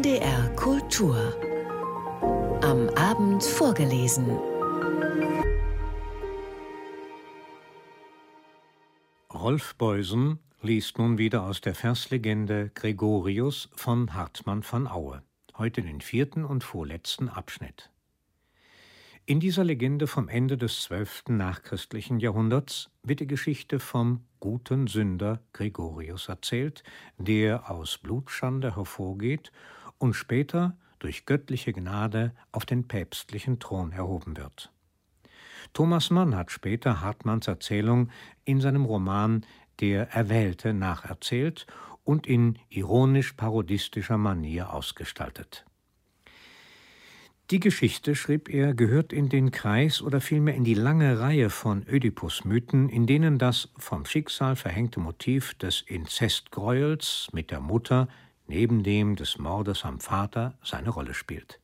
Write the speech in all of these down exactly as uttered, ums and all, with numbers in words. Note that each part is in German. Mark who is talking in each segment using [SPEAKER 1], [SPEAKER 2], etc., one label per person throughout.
[SPEAKER 1] D R Kultur. Am Abend vorgelesen.
[SPEAKER 2] Rolf Beusen liest nun wieder aus der Verslegende Gregorius von Hartmann von Aue, heute den vierten und vorletzten Abschnitt. In dieser Legende vom Ende des zwölften nachchristlichen Jahrhunderts wird die Geschichte vom guten Sünder Gregorius erzählt, der aus Blutschande hervorgeht und später durch göttliche Gnade auf den päpstlichen Thron erhoben wird. Thomas Mann hat später Hartmanns Erzählung in seinem Roman Der Erwählte nacherzählt und in ironisch-parodistischer Manier ausgestaltet. Die Geschichte, schrieb er, gehört in den Kreis oder vielmehr in die lange Reihe von Ödipus-Mythen, in denen das vom Schicksal verhängte Motiv des Inzestgräuels mit der Mutter neben dem des Mordes am Vater seine Rolle spielt.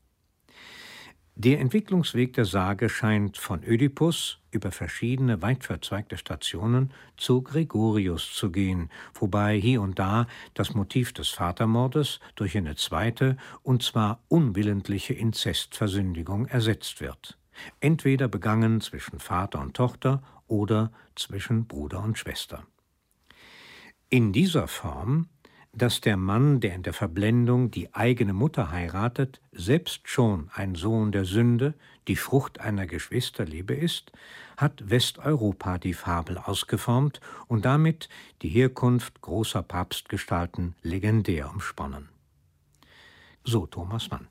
[SPEAKER 2] Der Entwicklungsweg der Sage scheint von Ödipus über verschiedene weit verzweigte Stationen zu Gregorius zu gehen, wobei hier und da das Motiv des Vatermordes durch eine zweite, und zwar unwillentliche Inzestversündigung ersetzt wird, entweder begangen zwischen Vater und Tochter oder zwischen Bruder und Schwester. In dieser Form, dass der Mann, der in der Verblendung die eigene Mutter heiratet, selbst schon ein Sohn der Sünde, die Frucht einer Geschwisterliebe ist, hat Westeuropa die Fabel ausgeformt und damit die Herkunft großer Papstgestalten legendär umsponnen. So Thomas Mann.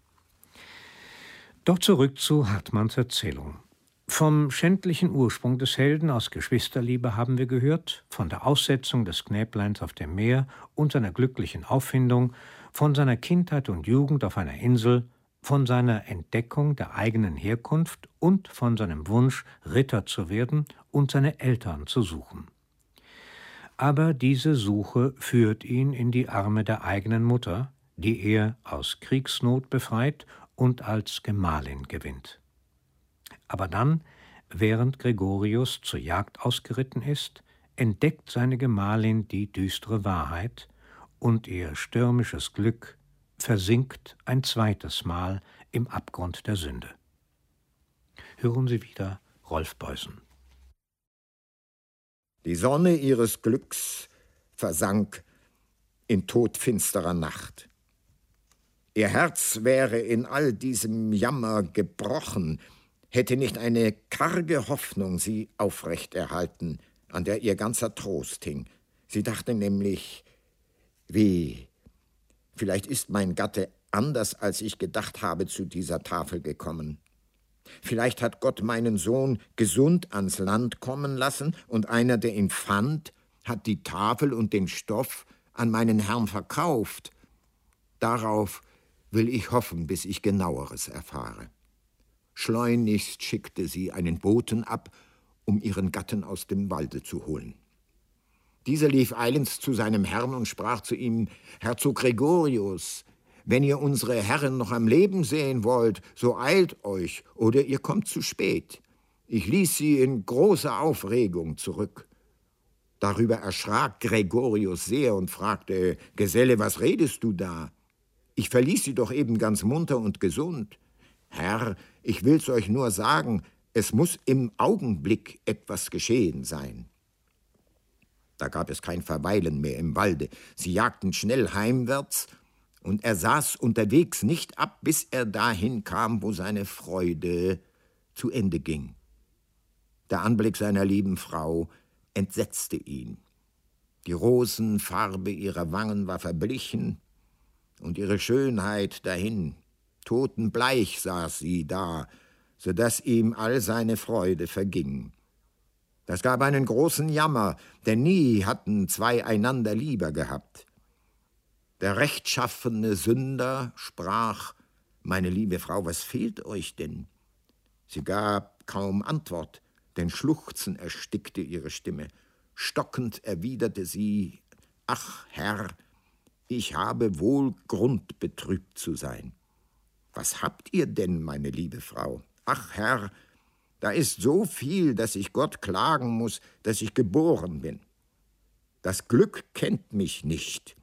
[SPEAKER 2] Doch zurück zu Hartmanns Erzählung. Vom schändlichen Ursprung des Helden aus Geschwisterliebe haben wir gehört, von der Aussetzung des Knäbleins auf dem Meer und seiner glücklichen Auffindung, von seiner Kindheit und Jugend auf einer Insel, von seiner Entdeckung der eigenen Herkunft und von seinem Wunsch, Ritter zu werden und seine Eltern zu suchen. Aber diese Suche führt ihn in die Arme der eigenen Mutter, die er aus Kriegsnot befreit und als Gemahlin gewinnt. Aber dann, während Gregorius zur Jagd ausgeritten ist, entdeckt seine Gemahlin die düstere Wahrheit und ihr stürmisches Glück versinkt ein zweites Mal im Abgrund der Sünde. Hören Sie wieder Rolf Beusen.
[SPEAKER 3] Die Sonne ihres Glücks versank in todfinsterer Nacht. Ihr Herz wäre in all diesem Jammer gebrochen, hätte nicht eine karge Hoffnung sie aufrechterhalten, an der ihr ganzer Trost hing. Sie dachte nämlich, wie, vielleicht ist mein Gatte anders, als ich gedacht habe, zu dieser Tafel gekommen. Vielleicht hat Gott meinen Sohn gesund ans Land kommen lassen und einer, der ihn fand, hat die Tafel und den Stoff an meinen Herrn verkauft. Darauf will ich hoffen, bis ich Genaueres erfahre. Schleunigst schickte sie einen Boten ab, um ihren Gatten aus dem Walde zu holen. Dieser lief eilends zu seinem Herrn und sprach zu ihm: Herzog Gregorius, wenn ihr unsere Herren noch am Leben sehen wollt, so eilt euch, oder ihr kommt zu spät. Ich ließ sie in großer Aufregung zurück. Darüber erschrak Gregorius sehr und fragte: Geselle, was redest du da? Ich verließ sie doch eben ganz munter und gesund. Herr, ich will's euch nur sagen, es muss im Augenblick etwas geschehen sein. Da gab es kein Verweilen mehr im Walde. Sie jagten schnell heimwärts, und er saß unterwegs nicht ab, bis er dahin kam, wo seine Freude zu Ende ging. Der Anblick seiner lieben Frau entsetzte ihn. Die Rosenfarbe ihrer Wangen war verblichen und ihre Schönheit dahin. Totenbleich saß sie da, so daß ihm all seine Freude verging. Das gab einen großen Jammer, denn nie hatten zwei einander lieber gehabt. Der rechtschaffene Sünder sprach: Meine liebe Frau, was fehlt euch denn? Sie gab kaum Antwort, denn Schluchzen erstickte ihre Stimme. Stockend erwiderte sie: Ach, Herr, ich habe wohl Grund, betrübt zu sein. Was habt ihr denn, meine liebe Frau? Ach, Herr, da ist so viel, dass ich Gott klagen muss, dass ich geboren bin. Das Glück kennt mich nicht.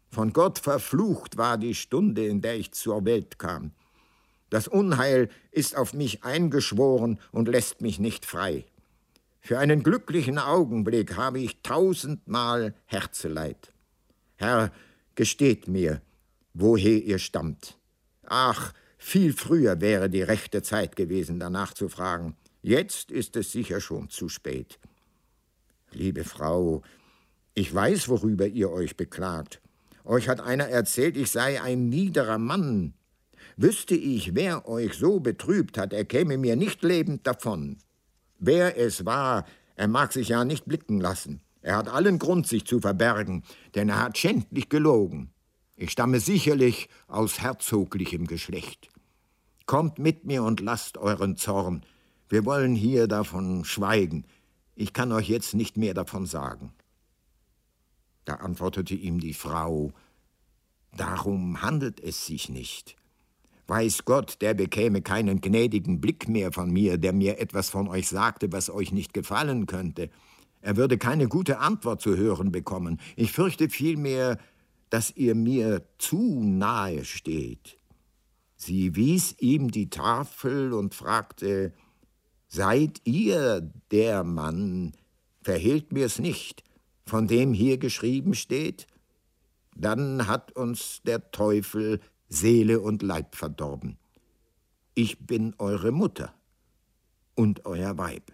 [SPEAKER 3] Von Gott verflucht war die Stunde, in der ich zur Welt kam. Das Unheil ist auf mich eingeschworen und lässt mich nicht frei. Für einen glücklichen Augenblick habe ich tausendmal Herzeleid. Herr, gesteht mir, woher ihr stammt. Ach, viel früher wäre die rechte Zeit gewesen, danach zu fragen. Jetzt ist es sicher schon zu spät. Liebe Frau, ich weiß, worüber ihr euch beklagt. Euch hat einer erzählt, ich sei ein niederer Mann. Wüsste ich, wer euch so betrübt hat, er käme mir nicht lebend davon. Wer es war, er mag sich ja nicht blicken lassen. Er hat allen Grund, sich zu verbergen, denn er hat schändlich gelogen. Ich stamme sicherlich aus herzoglichem Geschlecht. Kommt mit mir und lasst euren Zorn. Wir wollen hier davon schweigen. Ich kann euch jetzt nicht mehr davon sagen. Da antwortete ihm die Frau, darum handelt es sich nicht. Weiß Gott, der bekäme keinen gnädigen Blick mehr von mir, der mir etwas von euch sagte, was euch nicht gefallen könnte. Er würde keine gute Antwort zu hören bekommen. Ich fürchte vielmehr, dass ihr mir zu nahe steht. Sie wies ihm die Tafel und fragte, »Seid ihr der Mann, verhehlt mir's nicht, von dem hier geschrieben steht? Dann hat uns der Teufel Seele und Leib verdorben. Ich bin eure Mutter und euer Weib.«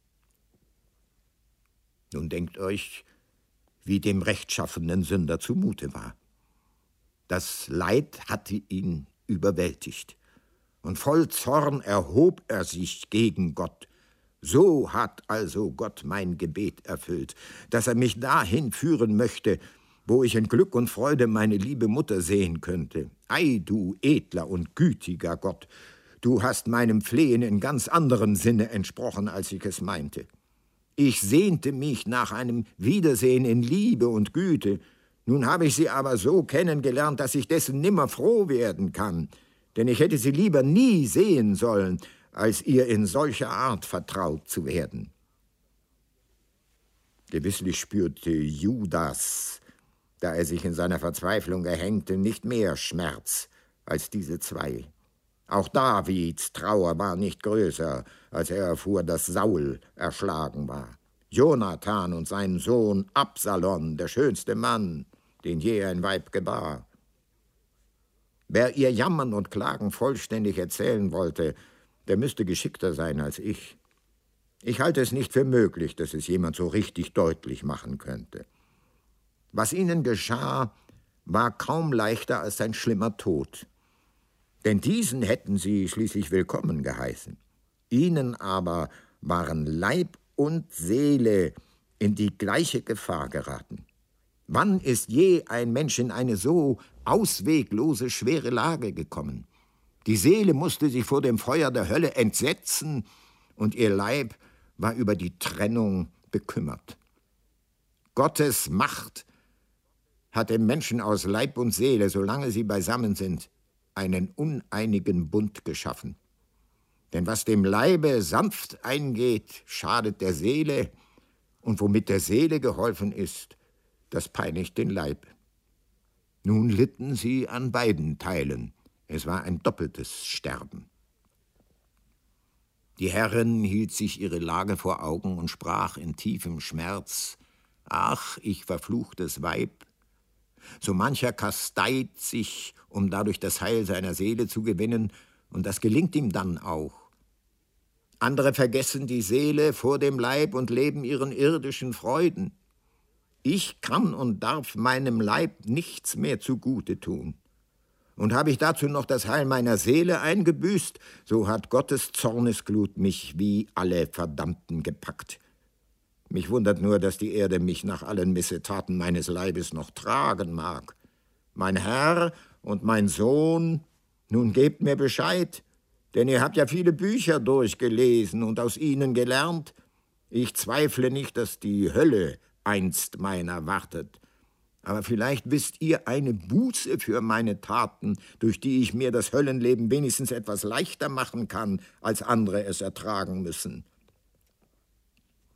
[SPEAKER 3] Nun denkt euch, wie dem rechtschaffenen Sünder zumute war. Das Leid hatte ihn überwältigt, und voll Zorn erhob er sich gegen Gott. So hat also Gott mein Gebet erfüllt, dass er mich dahin führen möchte, wo ich in Glück und Freude meine liebe Mutter sehen könnte. Ei, du edler und gütiger Gott, du hast meinem Flehen in ganz anderem Sinne entsprochen, als ich es meinte. Ich sehnte mich nach einem Wiedersehen in Liebe und Güte. Nun habe ich sie aber so kennengelernt, dass ich dessen nimmer froh werden kann. Denn ich hätte sie lieber nie sehen sollen, als ihr in solcher Art vertraut zu werden. Gewisslich spürte Judas, da er sich in seiner Verzweiflung erhängte, nicht mehr Schmerz als diese zwei. Auch Davids Trauer war nicht größer, als er erfuhr, dass Saul erschlagen war. Jonathan und sein Sohn Absalom, der schönste Mann, den je ein Weib gebar. Wer ihr Jammern und Klagen vollständig erzählen wollte, der müsste geschickter sein als ich. Ich halte es nicht für möglich, dass es jemand so richtig deutlich machen könnte. Was ihnen geschah, war kaum leichter als ein schlimmer Tod. Denn diesen hätten sie schließlich willkommen geheißen. Ihnen aber waren Leib und Seele in die gleiche Gefahr geraten. Wann ist je ein Mensch in eine so ausweglose, schwere Lage gekommen? Die Seele musste sich vor dem Feuer der Hölle entsetzen, und ihr Leib war über die Trennung bekümmert. Gottes Macht hat dem Menschen aus Leib und Seele, solange sie beisammen sind, einen uneinigen Bund geschaffen. Denn was dem Leibe sanft eingeht, schadet der Seele, und womit der Seele geholfen ist, das peinigt den Leib. Nun litten sie an beiden Teilen. Es war ein doppeltes Sterben. Die Herrin hielt sich ihre Lage vor Augen und sprach in tiefem Schmerz, »Ach, ich verfluchtes Weib! So mancher kasteit sich, um dadurch das Heil seiner Seele zu gewinnen, und das gelingt ihm dann auch. Andere vergessen die Seele vor dem Leib und leben ihren irdischen Freuden. Ich kann und darf meinem Leib nichts mehr zugute tun. Und habe ich dazu noch das Heil meiner Seele eingebüßt, so hat Gottes Zornesglut mich wie alle Verdammten gepackt. Mich wundert nur, dass die Erde mich nach allen Missetaten meines Leibes noch tragen mag. Mein Herr und mein Sohn, nun gebt mir Bescheid, denn ihr habt ja viele Bücher durchgelesen und aus ihnen gelernt. Ich zweifle nicht, dass die Hölle einst meiner wartet. Aber vielleicht wisst ihr eine Buße für meine Taten, durch die ich mir das Höllenleben wenigstens etwas leichter machen kann, als andere es ertragen müssen.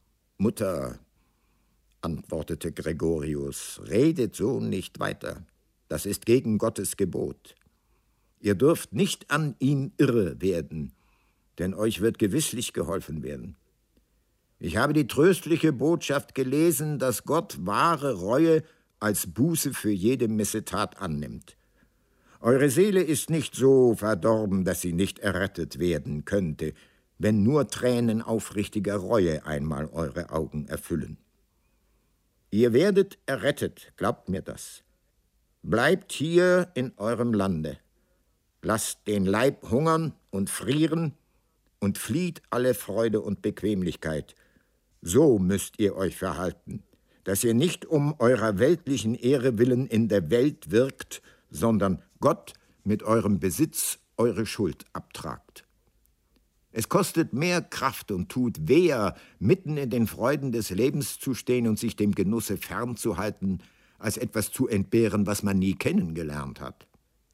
[SPEAKER 3] Mutter, antwortete Gregorius, redet so nicht weiter. Das ist gegen Gottes Gebot. Ihr dürft nicht an ihm irre werden, denn euch wird gewisslich geholfen werden. Ich habe die tröstliche Botschaft gelesen, dass Gott wahre Reue als Buße für jede Missetat annimmt. Eure Seele ist nicht so verdorben, dass sie nicht errettet werden könnte, wenn nur Tränen aufrichtiger Reue einmal eure Augen erfüllen. Ihr werdet errettet, glaubt mir das. Bleibt hier in eurem Lande. Lasst den Leib hungern und frieren und flieht alle Freude und Bequemlichkeit. So müsst ihr euch verhalten, dass ihr nicht um eurer weltlichen Ehre willen in der Welt wirkt, sondern Gott mit eurem Besitz eure Schuld abtragt. Es kostet mehr Kraft und tut weher, mitten in den Freuden des Lebens zu stehen und sich dem Genusse fernzuhalten, als etwas zu entbehren, was man nie kennengelernt hat.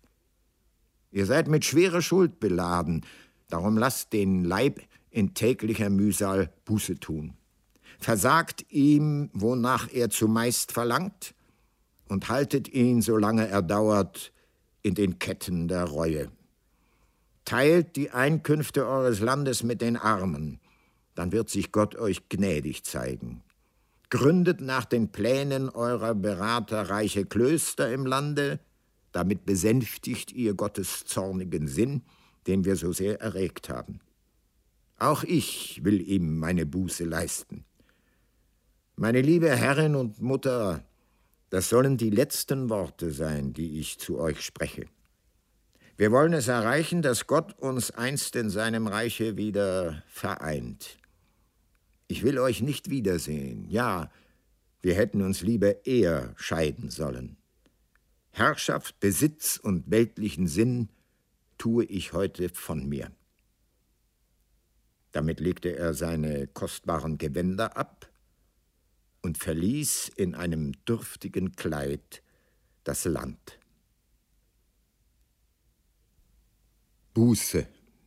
[SPEAKER 3] Ihr seid mit schwerer Schuld beladen, darum lasst den Leib in täglicher Mühsal Buße tun. Versagt ihm, wonach er zumeist verlangt, und haltet ihn, solange er dauert, in den Ketten der Reue. Teilt die Einkünfte eures Landes mit den Armen, dann wird sich Gott euch gnädig zeigen. Gründet nach den Plänen eurer Berater reiche Klöster im Lande, damit besänftigt ihr Gottes zornigen Sinn, den wir so sehr erregt haben. Auch ich will ihm meine Buße leisten. Meine liebe Herrin und Mutter, das sollen die letzten Worte sein, die ich zu euch spreche. Wir wollen es erreichen, dass Gott uns einst in seinem Reiche wieder vereint. Ich will euch nicht wiedersehen. Ja, wir hätten uns lieber eher scheiden sollen. Herrschaft, Besitz und weltlichen Sinn tue ich heute von mir. Damit legte er seine kostbaren Gewänder ab und verließ in einem dürftigen Kleid das Land. Buße.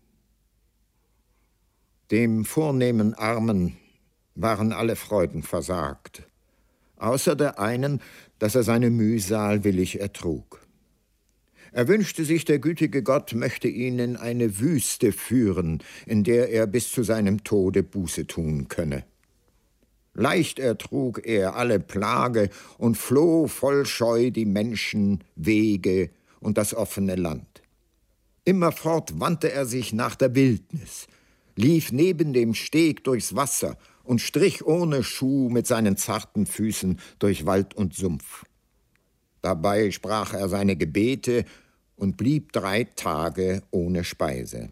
[SPEAKER 3] Dem vornehmen Armen waren alle Freuden versagt, außer der einen, dass er seine Mühsal willig ertrug. Er wünschte sich, der gütige Gott möchte ihn in eine Wüste führen, in der er bis zu seinem Tode Buße tun könne. Leicht ertrug er alle Plage und floh voll Scheu die Menschen, Wege und das offene Land. Immerfort wandte er sich nach der Wildnis, lief neben dem Steg durchs Wasser und strich ohne Schuh mit seinen zarten Füßen durch Wald und Sumpf. Dabei sprach er seine Gebete und blieb drei Tage ohne Speise.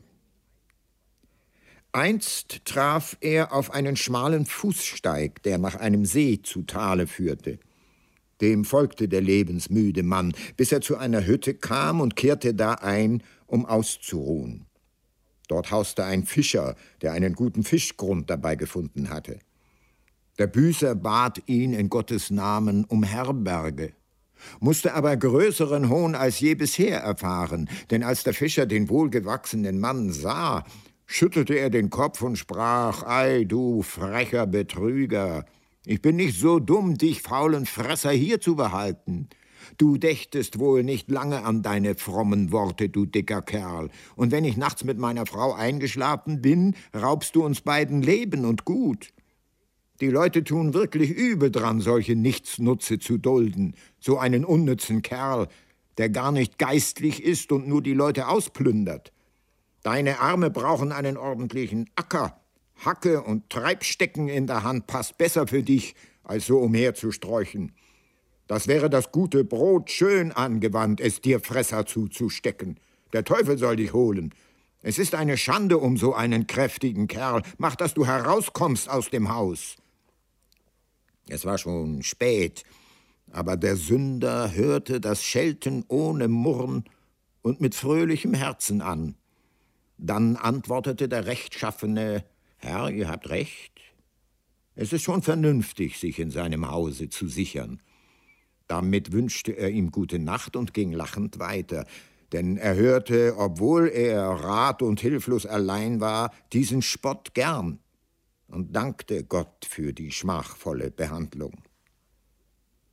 [SPEAKER 3] Einst traf er auf einen schmalen Fußsteig, der nach einem See zu Tale führte. Dem folgte der lebensmüde Mann, bis er zu einer Hütte kam und kehrte da ein, um auszuruhen. Dort hauste ein Fischer, der einen guten Fischgrund dabei gefunden hatte. Der Büßer bat ihn in Gottes Namen um Herberge, musste aber größeren Hohn als je bisher erfahren, denn als der Fischer den wohlgewachsenen Mann sah, schüttelte er den Kopf und sprach: »Ei, du frecher Betrüger, ich bin nicht so dumm, dich faulen Fresser hier zu behalten. Du dächtest wohl nicht lange an deine frommen Worte, du dicker Kerl, und wenn ich nachts mit meiner Frau eingeschlafen bin, raubst du uns beiden Leben und Gut. Die Leute tun wirklich übel dran, solche Nichtsnutze zu dulden, so einen unnützen Kerl, der gar nicht geistlich ist und nur die Leute ausplündert. Deine Arme brauchen einen ordentlichen Acker. Hacke und Treibstecken in der Hand passt besser für dich, als so umherzusträuchen. Das wäre das gute Brot schön angewandt, es dir Fresser zuzustecken. Der Teufel soll dich holen. Es ist eine Schande um so einen kräftigen Kerl. Mach, dass du herauskommst aus dem Haus.« Es war schon spät, aber der Sünder hörte das Schelten ohne Murren und mit fröhlichem Herzen an. Dann antwortete der Rechtschaffene: »Herr, ihr habt recht. Es ist schon vernünftig, sich in seinem Hause zu sichern.« Damit wünschte er ihm gute Nacht und ging lachend weiter, denn er hörte, obwohl er rat- und hilflos allein war, diesen Spott gern und dankte Gott für die schmachvolle Behandlung.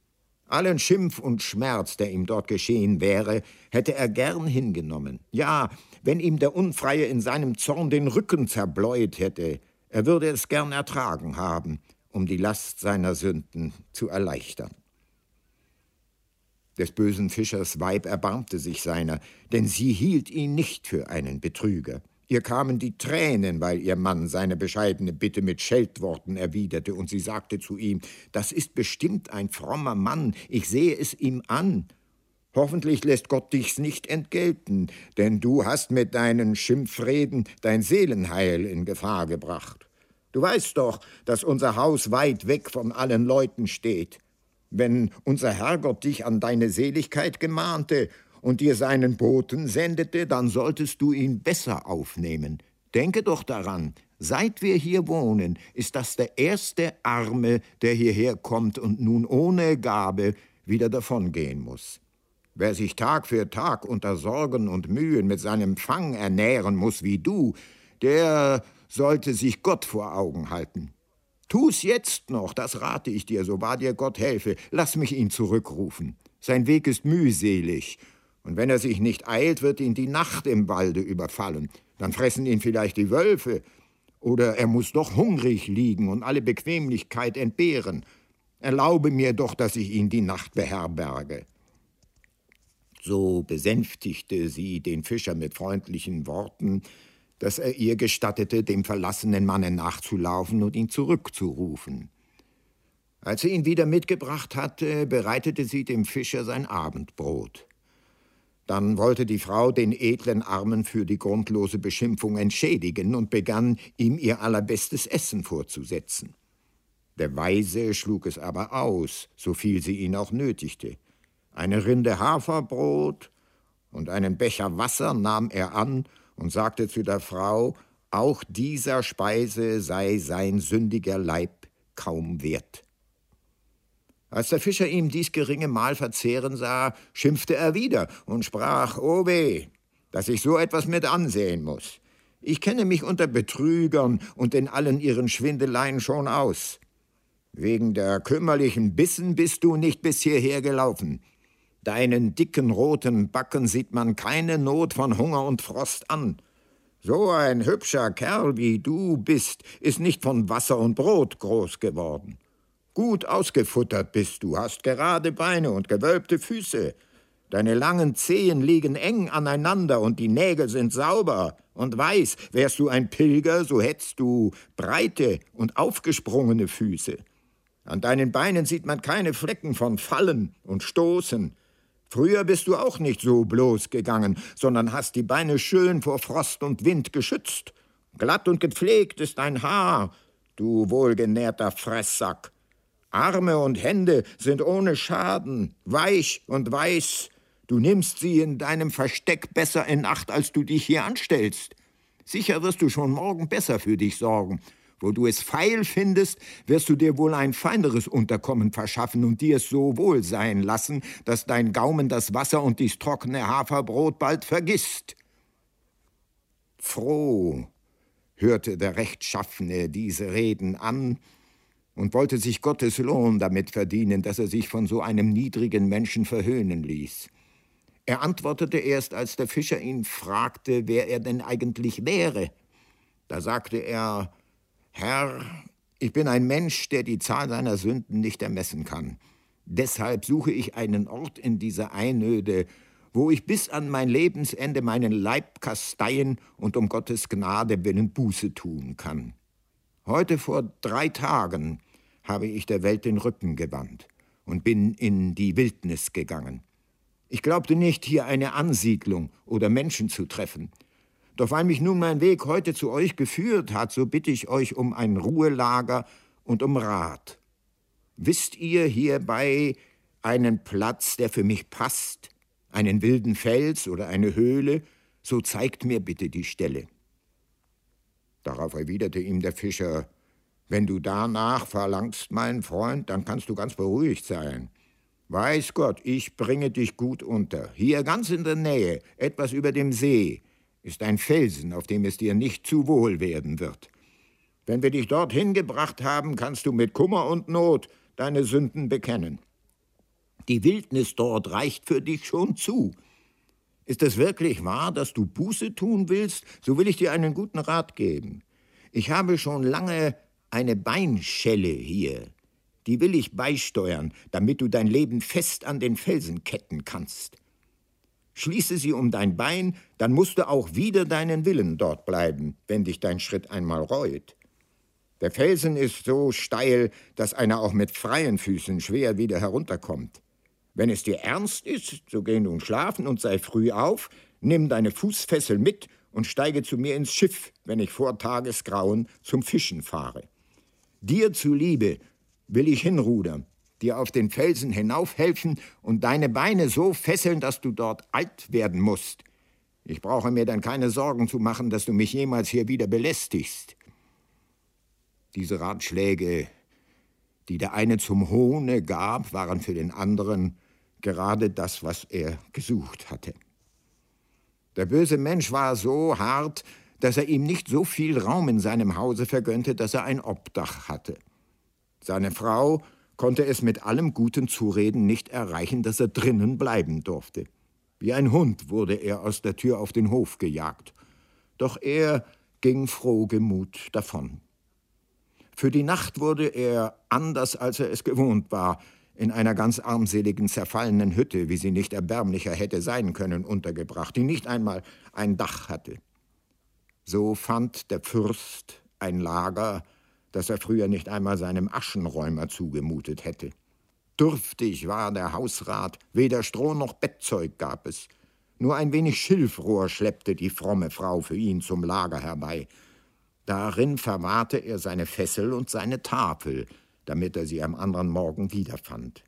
[SPEAKER 3] Allen Schimpf und Schmerz, der ihm dort geschehen wäre, hätte er gern hingenommen. Ja, wenn ihm der Unfreie in seinem Zorn den Rücken zerbläut hätte, er würde es gern ertragen haben, um die Last seiner Sünden zu erleichtern. Des bösen Fischers Weib erbarmte sich seiner, denn sie hielt ihn nicht für einen Betrüger. Ihr kamen die Tränen, weil ihr Mann seine bescheidene Bitte mit Scheltworten erwiderte, und sie sagte zu ihm, »Das ist bestimmt ein frommer Mann, ich sehe es ihm an. Hoffentlich lässt Gott dich's nicht entgelten, denn du hast mit deinen Schimpfreden dein Seelenheil in Gefahr gebracht. Du weißt doch, dass unser Haus weit weg von allen Leuten steht. Wenn unser Herrgott dich an deine Seligkeit gemahnte und dir seinen Boten sendete, dann solltest du ihn besser aufnehmen. Denke doch daran, seit wir hier wohnen, ist das der erste Arme, der hierher kommt und nun ohne Gabe wieder davongehen muss. Wer sich Tag für Tag unter Sorgen und Mühen mit seinem Fang ernähren muss wie du, der sollte sich Gott vor Augen halten. Tu's jetzt noch, das rate ich dir, so wahr dir Gott helfe. Lass mich ihn zurückrufen. Sein Weg ist mühselig. Und wenn er sich nicht eilt, wird ihn die Nacht im Walde überfallen. Dann fressen ihn vielleicht die Wölfe. Oder er muss doch hungrig liegen und alle Bequemlichkeit entbehren. Erlaube mir doch, dass ich ihn die Nacht beherberge. So besänftigte sie den Fischer mit freundlichen Worten, dass er ihr gestattete, dem verlassenen Manne nachzulaufen und ihn zurückzurufen. Als sie ihn wieder mitgebracht hatte, bereitete sie dem Fischer sein Abendbrot. Dann wollte die Frau den edlen Armen für die grundlose Beschimpfung entschädigen und begann, ihm ihr allerbestes Essen vorzusetzen. Der Weise schlug es aber aus, so viel sie ihn auch nötigte. Eine Rinde Haferbrot und einen Becher Wasser nahm er an und sagte zu der Frau, auch dieser Speise sei sein sündiger Leib kaum wert. Als der Fischer ihm dies geringe Mahl verzehren sah, schimpfte er wieder und sprach, »O weh, dass ich so etwas mit ansehen muss. Ich kenne mich unter Betrügern und in allen ihren Schwindeleien schon aus. Wegen der kümmerlichen Bissen bist du nicht bis hierher gelaufen. Deinen dicken roten Backen sieht man keine Not von Hunger und Frost an. So ein hübscher Kerl wie du bist, ist nicht von Wasser und Brot groß geworden. Gut ausgefuttert bist du, hast gerade Beine und gewölbte Füße. Deine langen Zehen liegen eng aneinander und die Nägel sind sauber und weiß. Wärst du ein Pilger, so hättest du breite und aufgesprungene Füße. An deinen Beinen sieht man keine Flecken von Fallen und Stoßen. Früher bist du auch nicht so bloß gegangen, sondern hast die Beine schön vor Frost und Wind geschützt. Glatt und gepflegt ist dein Haar, du wohlgenährter Fresssack. Arme und Hände sind ohne Schaden, weich und weiß. Du nimmst sie in deinem Versteck besser in Acht, als du dich hier anstellst. Sicher wirst du schon morgen besser für dich sorgen. Wo du es feil findest, wirst du dir wohl ein feineres Unterkommen verschaffen und dir es so wohl sein lassen, dass dein Gaumen das Wasser und dies trockene Haferbrot bald vergisst. Froh hörte der Rechtschaffene diese Reden an und wollte sich Gottes Lohn damit verdienen, dass er sich von so einem niedrigen Menschen verhöhnen ließ. Er antwortete erst, als der Fischer ihn fragte, wer er denn eigentlich wäre. Da sagte er, »Herr, ich bin ein Mensch, der die Zahl seiner Sünden nicht ermessen kann. Deshalb suche ich einen Ort in dieser Einöde, wo ich bis an mein Lebensende meinen Leib kasteien und um Gottes Gnade willen Buße tun kann. Heute vor drei Tagen habe ich der Welt den Rücken gewandt und bin in die Wildnis gegangen. Ich glaubte nicht, hier eine Ansiedlung oder Menschen zu treffen. Doch weil mich nun mein Weg heute zu euch geführt hat, so bitte ich euch um ein Ruhelager und um Rat. Wisst ihr hierbei einen Platz, der für mich passt, einen wilden Fels oder eine Höhle, so zeigt mir bitte die Stelle.« Darauf erwiderte ihm der Fischer, »Wenn du danach verlangst, mein Freund, dann kannst du ganz beruhigt sein. Weiß Gott, ich bringe dich gut unter. Hier ganz in der Nähe, etwas über dem See, ist ein Felsen, auf dem es dir nicht zu wohl werden wird. Wenn wir dich dorthin gebracht haben, kannst du mit Kummer und Not deine Sünden bekennen. Die Wildnis dort reicht für dich schon zu. Ist es wirklich wahr, dass du Buße tun willst, so will ich dir einen guten Rat geben. Ich habe schon lange eine Beinschelle hier. Die will ich beisteuern, damit du dein Leben fest an den Felsen ketten kannst. Schließe sie um dein Bein, dann musst du auch wieder deinen Willen dort bleiben, wenn dich dein Schritt einmal reut. Der Felsen ist so steil, dass einer auch mit freien Füßen schwer wieder herunterkommt. Wenn es dir ernst ist, so geh nun schlafen und sei früh auf, nimm deine Fußfessel mit und steige zu mir ins Schiff, wenn ich vor Tagesgrauen zum Fischen fahre. Dir zuliebe will ich hinrudern, dir auf den Felsen hinaufhelfen und deine Beine so fesseln, dass du dort alt werden musst. Ich brauche mir dann keine Sorgen zu machen, dass du mich jemals hier wieder belästigst. Diese Ratschläge, die der eine zum Hohne gab, waren für den anderen gerade das, was er gesucht hatte. Der böse Mensch war so hart, dass er ihm nicht so viel Raum in seinem Hause vergönnte, dass er ein Obdach hatte. Seine Frau konnte es mit allem guten Zureden nicht erreichen, dass er drinnen bleiben durfte. Wie ein Hund wurde er aus der Tür auf den Hof gejagt. Doch er ging frohgemut davon. Für die Nacht wurde er, anders als er es gewohnt war, in einer ganz armseligen, zerfallenen Hütte, wie sie nicht erbärmlicher hätte sein können, untergebracht, die nicht einmal ein Dach hatte. So fand der Fürst ein Lager, das er früher nicht einmal seinem Aschenräumer zugemutet hätte. Dürftig war der Hausrat, weder Stroh noch Bettzeug gab es. Nur ein wenig Schilfrohr schleppte die fromme Frau für ihn zum Lager herbei. Darin verwahrte er seine Fessel und seine Tafel, damit er sie am anderen Morgen wiederfand.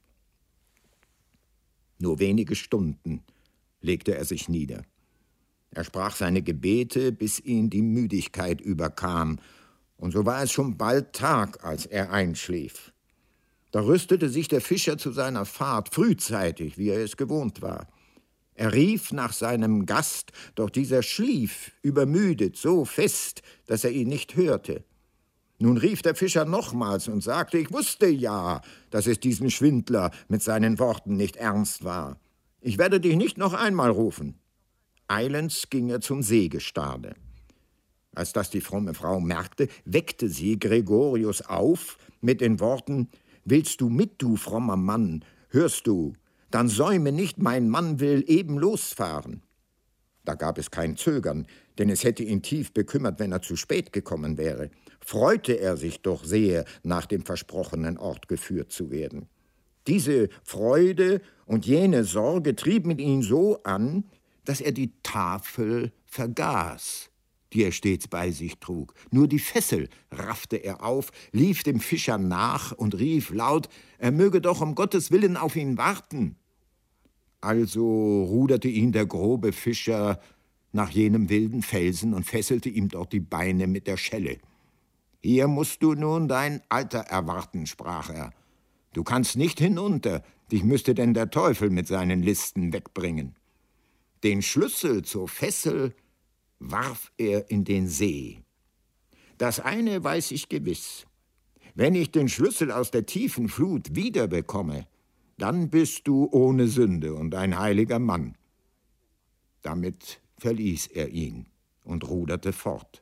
[SPEAKER 3] Nur wenige Stunden legte er sich nieder. Er sprach seine Gebete, bis ihn die Müdigkeit überkam, und so war es schon bald Tag, als er einschlief. Da rüstete sich der Fischer zu seiner Fahrt, frühzeitig, wie er es gewohnt war. Er rief nach seinem Gast, doch dieser schlief, übermüdet, so fest, dass er ihn nicht hörte. Nun rief der Fischer nochmals und sagte, ich wusste ja, dass es diesen Schwindler mit seinen Worten nicht ernst war. Ich werde dich nicht noch einmal rufen. Eilends ging er zum Seegestade. Als das die fromme Frau merkte, weckte sie Gregorius auf mit den Worten, willst du mit, du frommer Mann, hörst du, dann säume nicht, mein Mann will eben losfahren. Da gab es kein Zögern, denn es hätte ihn tief bekümmert, wenn er zu spät gekommen wäre. Freute er sich doch sehr, nach dem versprochenen Ort geführt zu werden. Diese Freude und jene Sorge trieben ihn so an, dass er die Tafel vergaß, die er stets bei sich trug. Nur die Fessel raffte er auf, lief dem Fischer nach und rief laut, er möge doch um Gottes Willen auf ihn warten. Also ruderte ihn der grobe Fischer nach jenem wilden Felsen und fesselte ihm dort die Beine mit der Schelle. »Hier musst du nun dein Alter erwarten«, sprach er. »Du kannst nicht hinunter, dich müsste denn der Teufel mit seinen Listen wegbringen.« Den Schlüssel zur Fessel warf er in den See. »Das eine weiß ich gewiss. Wenn ich den Schlüssel aus der tiefen Flut wiederbekomme, dann bist du ohne Sünde und ein heiliger Mann.« Damit verließ er ihn und ruderte fort.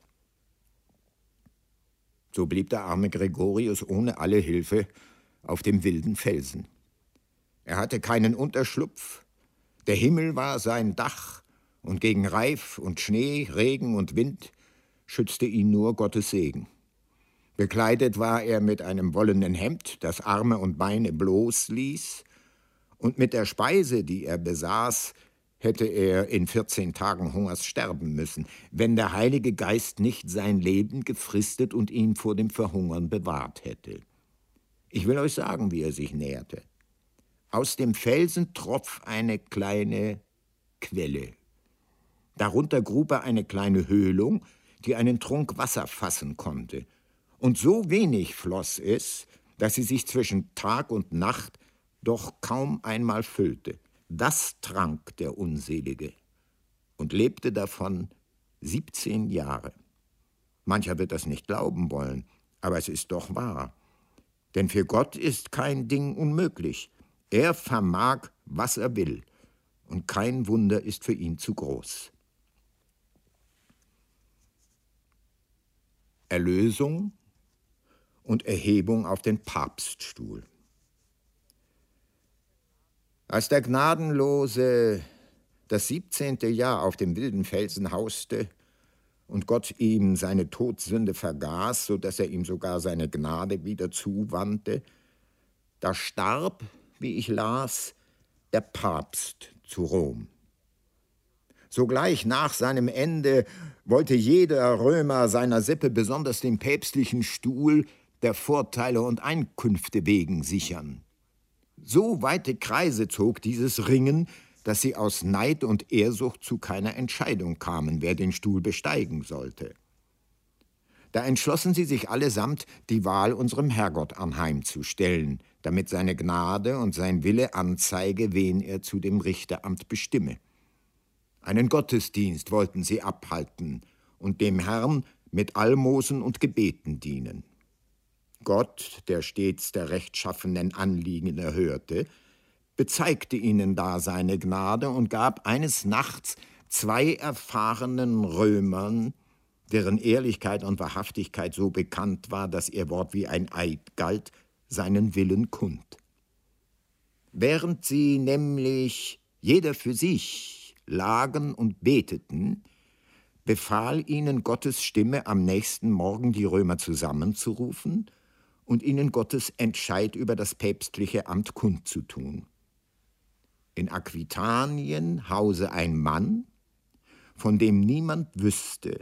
[SPEAKER 3] So blieb der arme Gregorius ohne alle Hilfe auf dem wilden Felsen. Er hatte keinen Unterschlupf, der Himmel war sein Dach, und gegen Reif und Schnee, Regen und Wind schützte ihn nur Gottes Segen. Bekleidet war er mit einem wollenen Hemd, das Arme und Beine bloß ließ, und mit der Speise, die er besaß, hätte er in vierzehn Tagen Hungers sterben müssen, wenn der Heilige Geist nicht sein Leben gefristet und ihn vor dem Verhungern bewahrt hätte. Ich will euch sagen, wie er sich näherte. Aus dem Felsen tropf eine kleine Quelle. Darunter grub er eine kleine Höhlung, die einen Trunk Wasser fassen konnte. Und so wenig floss es, dass sie sich zwischen Tag und Nacht doch kaum einmal füllte. Das trank der Unselige und lebte davon siebzehn Jahre. Mancher wird das nicht glauben wollen, aber es ist doch wahr. Denn für Gott ist kein Ding unmöglich. Er vermag, was er will, und kein Wunder ist für ihn zu groß. Erlösung und Erhebung auf den Papststuhl. Als der Gnadenlose das siebzehnte Jahr auf dem wilden Felsen hauste und Gott ihm seine Todsünde vergaß, so dass er ihm sogar seine Gnade wieder zuwandte, da starb, wie ich las, der Papst zu Rom. Sogleich nach seinem Ende wollte jeder Römer seiner Sippe, besonders den päpstlichen Stuhl, der Vorteile und Einkünfte wegen sichern. So weite Kreise zog dieses Ringen, dass sie aus Neid und Ehrsucht zu keiner Entscheidung kamen, wer den Stuhl besteigen sollte. Da entschlossen sie sich allesamt, die Wahl unserem Herrgott anheimzustellen, damit seine Gnade und sein Wille anzeige, wen er zu dem Richteramt bestimme. Einen Gottesdienst wollten sie abhalten und dem Herrn mit Almosen und Gebeten dienen. Gott, der stets der rechtschaffenen Anliegen erhörte, bezeigte ihnen da seine Gnade und gab eines Nachts zwei erfahrenen Römern, deren Ehrlichkeit und Wahrhaftigkeit so bekannt war, dass ihr Wort wie ein Eid galt, seinen Willen kund. Während sie nämlich jeder für sich lagen und beteten, befahl ihnen Gottes Stimme, am nächsten Morgen die Römer zusammenzurufen und ihnen Gottes Entscheid über das päpstliche Amt kundzutun. In Aquitanien hause ein Mann, von dem niemand wüsste,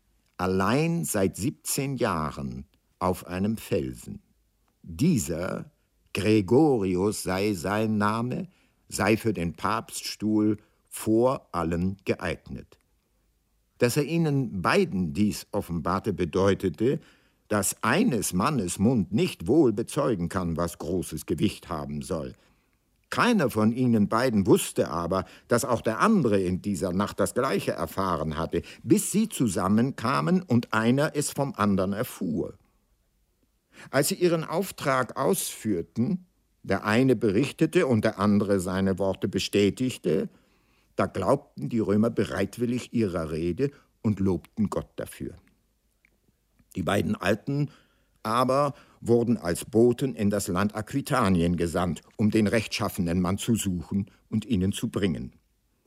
[SPEAKER 3] allein seit siebzehn Jahren auf einem Felsen. Dieser, Gregorius sei sein Name, sei für den Papststuhl vor allen geeignet. Dass er ihnen beiden dies offenbarte, bedeutete, dass eines Mannes Mund nicht wohl bezeugen kann, was großes Gewicht haben soll. Keiner von ihnen beiden wusste aber, dass auch der andere in dieser Nacht das Gleiche erfahren hatte, bis sie zusammenkamen und einer es vom anderen erfuhr. Als sie ihren Auftrag ausführten, der eine berichtete und der andere seine Worte bestätigte, da glaubten die Römer bereitwillig ihrer Rede und lobten Gott dafür. Die beiden Alten aber wurden als Boten in das Land Aquitanien gesandt, um den rechtschaffenen Mann zu suchen und ihnen zu bringen.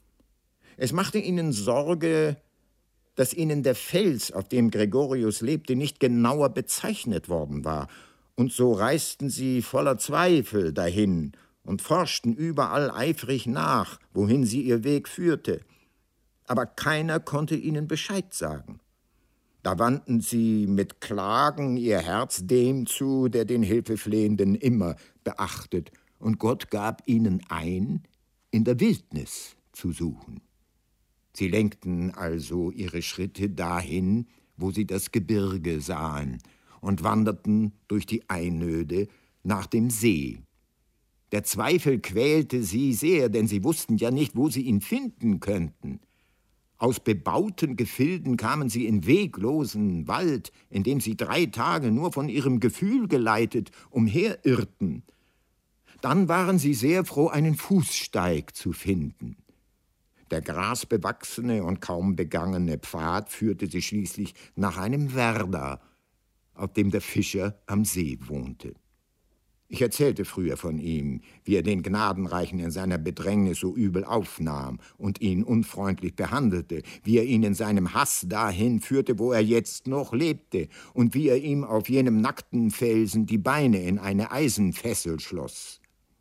[SPEAKER 3] Es machte ihnen Sorge, dass ihnen der Fels, auf dem Gregorius lebte, nicht genauer bezeichnet worden war, und so reisten sie voller Zweifel dahin und forschten überall eifrig nach, wohin sie ihr Weg führte. Aber keiner konnte ihnen Bescheid sagen. Da wandten sie mit Klagen ihr Herz dem zu, der den Hilfeflehenden immer beachtet, und Gott gab ihnen ein, in der Wildnis zu suchen. Sie lenkten also ihre Schritte dahin, wo sie das Gebirge sahen, und wanderten durch die Einöde nach dem See. Der Zweifel quälte sie sehr, denn sie wussten ja nicht, wo sie ihn finden könnten. Aus bebauten Gefilden kamen sie in weglosen Wald, in dem sie drei Tage nur von ihrem Gefühl geleitet umherirrten. Dann waren sie sehr froh, einen Fußsteig zu finden. Der grasbewachsene und kaum begangene Pfad führte sie schließlich nach einem Werder, auf dem der Fischer am See wohnte. Ich erzählte früher von ihm, wie er den Gnadenreichen in seiner Bedrängnis so übel aufnahm und ihn unfreundlich behandelte, wie er ihn in seinem Hass dahin führte, wo er jetzt noch lebte, und wie er ihm auf jenem nackten Felsen die Beine in eine Eisenfessel schloss.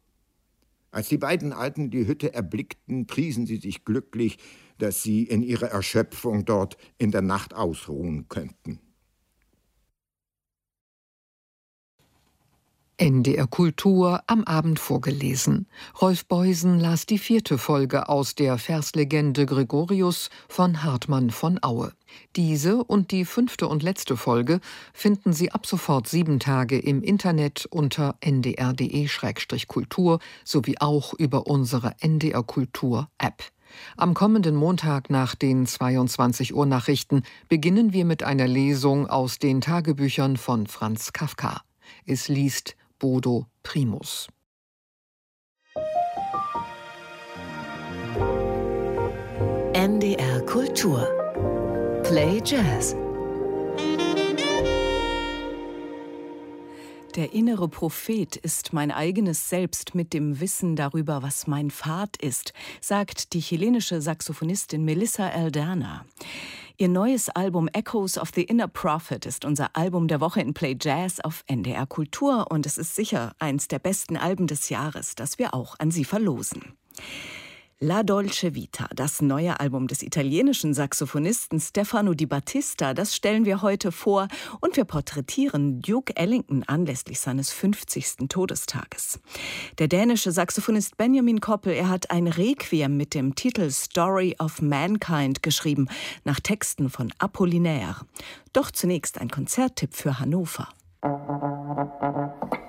[SPEAKER 3] Als die beiden Alten die Hütte erblickten, priesen sie sich glücklich, dass sie in ihrer Erschöpfung dort in der Nacht ausruhen könnten.
[SPEAKER 4] N D R Kultur am Abend vorgelesen. Rolf Beusen las die vierte Folge aus der Verslegende Gregorius von Hartmann von Aue. Diese und die fünfte und letzte Folge finden Sie ab sofort sieben Tage im Internet unter n d r punkt d e slash kultur sowie auch über unsere N D R Kultur App. Am kommenden Montag nach den zweiundzwanzig Uhr Nachrichten beginnen wir mit einer Lesung aus den Tagebüchern von Franz Kafka. Es liest Bodo Primus.
[SPEAKER 1] N D R Kultur. Play Jazz.
[SPEAKER 5] Der innere Prophet ist mein eigenes Selbst mit dem Wissen darüber, was mein Pfad ist, sagt die chilenische Saxophonistin Melissa Aldana. Ihr neues Album Echoes of the Inner Prophet ist unser Album der Woche in Play Jazz auf N D R Kultur und es ist sicher eins der besten Alben des Jahres, das wir auch an Sie verlosen. La Dolce Vita, das neue Album des italienischen Saxophonisten Stefano Di Battista, das stellen wir heute vor und wir porträtieren Duke Ellington anlässlich seines fünfzigsten Todestages. Der dänische Saxophonist Benjamin Koppel, er hat ein Requiem mit dem Titel Story of Mankind geschrieben, nach Texten von Apollinaire. Doch zunächst ein Konzerttipp für Hannover.